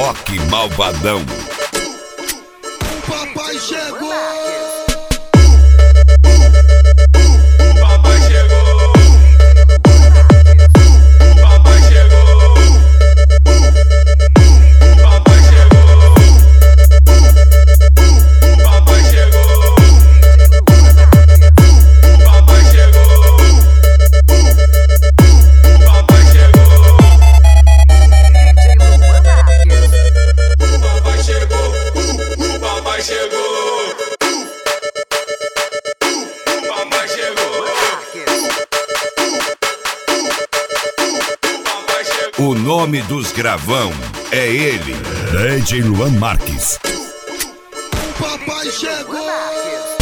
Rock Malvadão. O papai chegou! O nome dos gravão é ele, DJ Luan Marques. O papai chegou!